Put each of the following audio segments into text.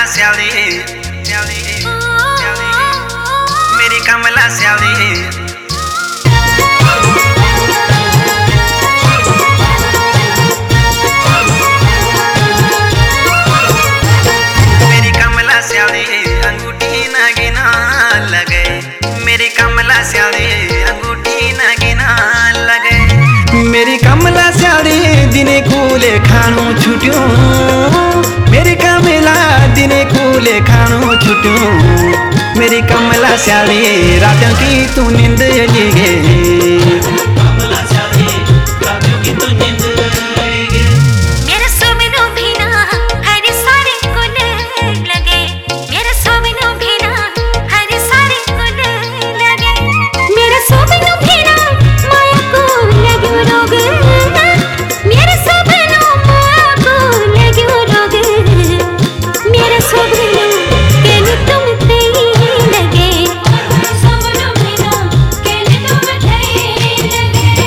स्याली मेरी कमला स्याली। मेरी कमला स्याली अंगूठी ना गिना लगे, मेरी कमला स्याली अंगूठी ना गिना लगे। मेरी कमला स्याली दिने कूले खाणो छुट्यूं, मेरी कमला दिने कूले खाणो छुट्यूं। मेरी कमला स्याली रातों की तू नींद लिगे, कमला स्याली रातों की तू नींद लिगे। मेरे सोबिनो भी ना हर सारे गुण लगे, मेरे सोबिनो भी ना हर सारे गुण लगे। मेरे सोबिनो भी ना माया को लग्यो रोग, मेरे सोबिनो माया को लग्यो रोग। मेरे सोबिनो केले तुम ते लगे, सोबिनो भी ना केले तुम ते लगे।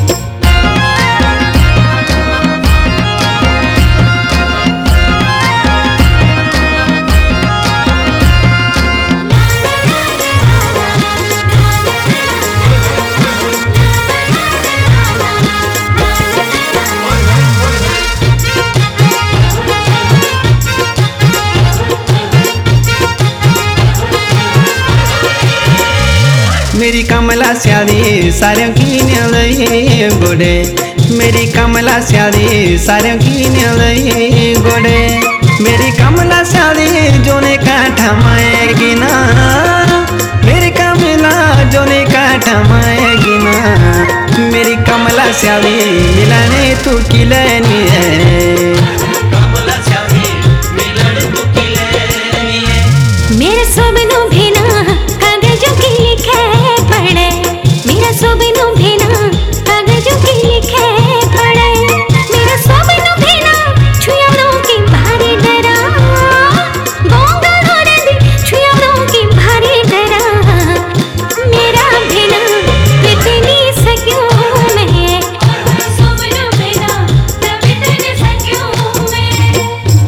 मेरी कमला स्याली सारियों की न्यालई गोडे, मेरी कमला स्याली सारियों की न्यालई गोडे। मेरी कमला स्याली जोने काठा माएगी ना, मेरी कमला जोने काठा माएगी ना। मेरी कमला स्याली मिलाने तू किलनी है, कमला स्याली मिलाने तू किलनी है। मेरे सोबिनो भी ना कागजों की लिखे पढ़े, मेरा सोबिनो भी ना कागजों की लिखे पढ़े। मेरा सोबिनो भी ना छुयारों की भारी डरा, गोंगा होने दी छुयारों की भारी डरा। मेरा भी ना कितनी सक्यों में, सोबिनो भी ना कितनी सक्यों में।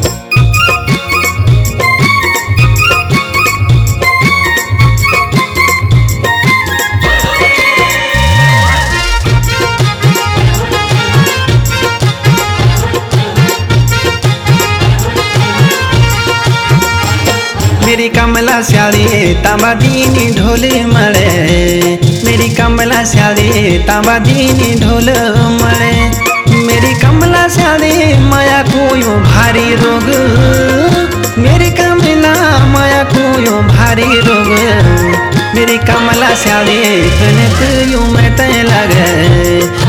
मेरी कमला स्याली तांबा दीनी ढोल मळे, मेरी कमला स्याली तांबा दीनी ढोल मळे। मेरी कमला स्याली माया कोयो भारी रोग, मेरी कमला माया कोयो भारी रोग। मेरी कमला स्याली कनक यूं मैं ते लगे,